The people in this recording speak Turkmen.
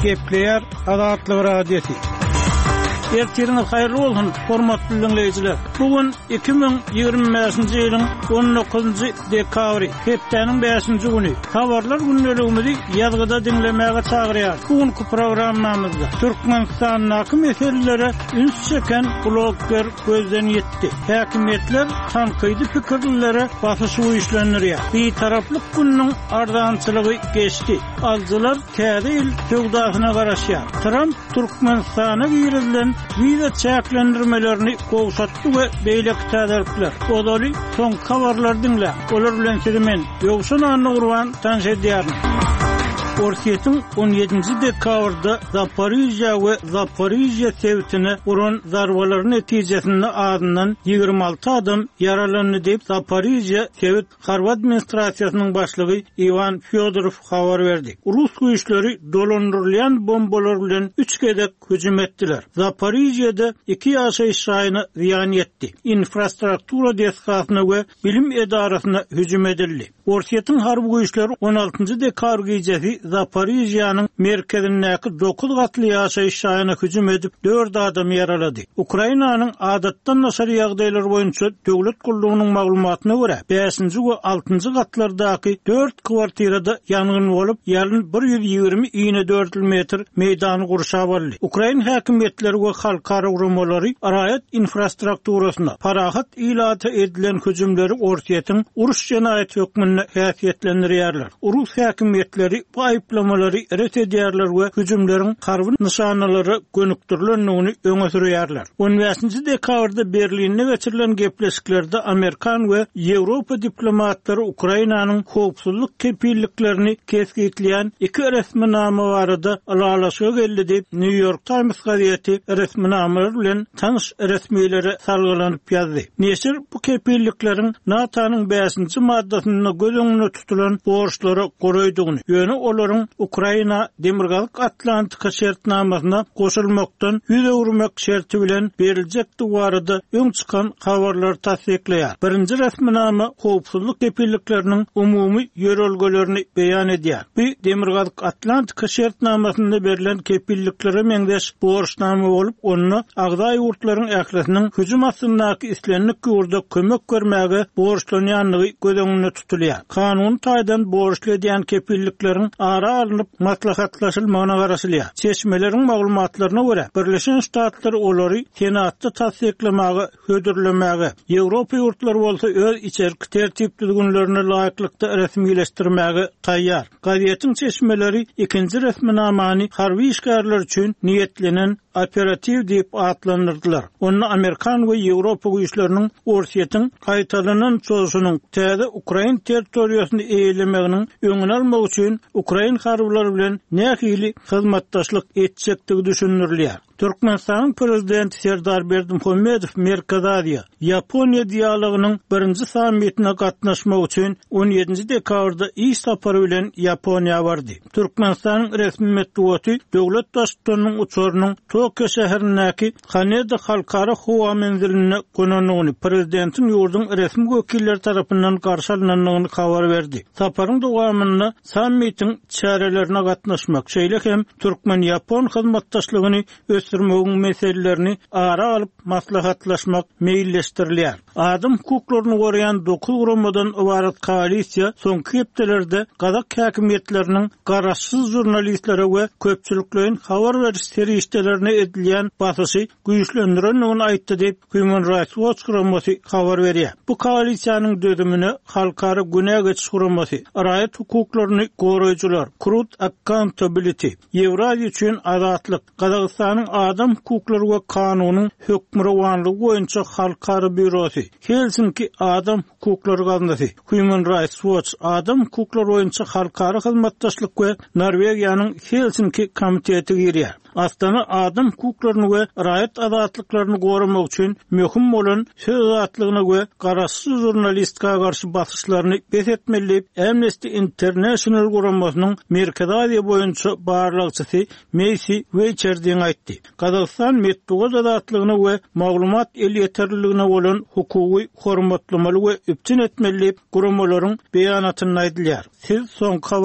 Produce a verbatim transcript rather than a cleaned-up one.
Gepleyer Adatlı Radyosu. Ertiriniz hayırlı olsun, hormatly dinleyijiler. Bugün iki bin ýygrimi beşinji ýylyň on dokuzunjy dekabry, hepdeniň beşinji güni. Habarlar günneligimizi ýazgyda dinlemäge çagyrýar. Bugünkü programmamyzda Türkmenistanyň meselelere üns çeken blogger gözden ýetdi. Häkimetler tankydy pikirlere basyş uýuşlanýar. Bir taraplyk günniň ardançylygy geçdi. Aldylar täze il töwdasyna garaşýar. Trump Türkmenistana girilen viza çäklendirmelerini gowşatdy we beýleki täzelikler. Odaly soň habarlar dinle. Olar bilen sizimen ýogşun anny gurban tanş edýär. Orkiyetin on yedinji dekabrda Zaporizhia we Zaporizhia sewtine uran zarbalar netijesinde adından ýygrimi alty adam yaralandy diýip Zaporizhia sewt harp administrasiýasynyň başlygy Ivan Fyodorov habar berdi. Rus güýçleri dolandyrylýan bombalar bilen üç gedek hüjüm etdiler. Zaporizhia'da iki ýaşaýyş şahyny ziýan ýetdi. Infrastruktura deskasyna we bilim edarasyna hüjüm edildi. Orkiyetin harp güýçleri on altynjy dekabr gecesi Zaporizhia'nın merkezindeki dokuz gatly ýaşaýyş şahyna hüjüm edip dört adam yaralady. Ukrainanyň adatdan naşar ýagdaýlar boýunça döwlet gullugynyň maglumatyna görä beşinji we altynjy gatlardaky dört kwartirada ýangyn bolup ýalyn bir ýüz ýygrimi iňe dört metr meýdany gurşa boldy. Ukraina häkimetleri we halkara urumlary araýat infrastrukturasyna parahat ilata edilen hüjümleri Orkiýetin uruş jenaýat hökmüne häsiýetlendirýärler. Rus häkimetleri bu aýplamary ret edýärler we hüjümleriň harby nişanalary gönükdirilendigini öňe sürýärler. on beşinji dekabrda Berlinde geçirilen gepleşiklerde Amerikan we Ýewropa diplomatlary Ukrainanyň howpsuzlyk kepilliklerini kesgitleýän iki resminama barada alalaşyga geldi diýip New York Times gazetesi resminamalar bilen tanış resmiýlere salgylanyp ýazdy. Neşir bu kepillikleriň NATO'nyň beşinji maddasyna göz öňüne tutulan borçlary goraýdygyny, ýöne olaryň Ukraina Demirgalyk Atlantika şertnamasyna goşulmakdan ýüze urmak şerti bilen beriljekdi barada öň çykan habarlar tasdikleýär. Birinji resminama howpsuzlyk kepillikleriniň umumy ýörelgelerini beýan edýär. Bu Demirgalyk Atlantika şertnamasyna berilen kepilliklere meňdeş borçnama bolup, onu agdaý ýurtlaryň ählisiniň hüjüm astyndaky islenlik ýurda kömek görmäge borçlanýanlygy göz öňünde tutulýar. Kanun taýdan borçly edýän kepillikleriň ara alınıp maslahatlaşylmagyna garaşylýar. Çeşmelerin maglumatlaryna görä, Birleşen Ştatlar olary Senatda tasdiklemäge, hödürlemäge, Ýewropa ýurtlary bolsa öz içerki tertip düzgünlerini laýyklykda resmileşdirmäge taýýar. Gazetin çeşmeleri ikinji resminamany harby işgärler üçin niýetlenen operativ diýip adlandyrdylar. Onu Amerikan we Ýewropa güýçleriniň Orkiýetin gaýtalanan çözüşiniň täze Ukraina territoriýasyny eýlemeginiň öňüne almak üçin Ukraina harblary bilen nähili hyzmatdaşlyk etjekdigi düşünülýär. Türkmenistanyň prezidenti Serdar Berdimuhammedow Merkez Aziýa Ýaponiýa dialogynyň birinji sammitine gatnaşmak üçin on yedinji dekabrda iş sapary bilen Ýaponiýa bardy. Türkmenistanyň resmi medeniýeti döwlet başçysynyň uçurynyň Tokyo şäherindäki Haneda halkara howa menziline gonanyny prezidentiň ýurdun resmi wekilleri tarapyndan garşylananyny habar berdi. Saparyň dowamynda sammitin çärelerine gatnaşmak şeýle hem Türkmen-Ýapon hyzmatdaşlygyny ösürmegiň meselelerini ara alyp maslahatlaşmak meýilleşdirilýär. Adam hukuklaryny goraýan dokuz guramadan ibarat koalisiýa soňky hepdelerde Gazak häkimetleriniň garaşsyz jurnalistlere we köpçülikleriň habar beriş serişdelerine edilýän basyşy güýçlendirendigini aýtdy diýip Human Rights Watch guramasy habar berýär. Bu koalisiýanyň dödümine halkara güne geçiş guramasy, araýat hukuklaryny goraýjylar, Truth Accountability, Ýewraziýa üçin azatlyk, Gazagystanyň adam hukuklary we kanunyň hökmranlygy boýunça halkara bürosy, Helsinki adam hukuklary gazetesi, Human Rights Watch adam hukuklary boýunça halkara hyzmatdaşlyk we Norwegiýanyň Helsinki komiteti girýär. Astana adam hukuklaryny we raýat azatlyklaryny goramak üçin möhüm bolan söz azatlygyna we garaşsyz jurnalistika garşy basyşlaryny besetmelip Amnesty International guramasynyň Merkez Aziýa boýunça barlykçysy Macy Weçerdiň aýtdy. Gazakystan medeniýet azatlygyna we maglumat el ýeterliligine bolan hukuky hormatlamaly we üpçün etmeli guramalaryň beýanatyny aýdylýar. Siz soňky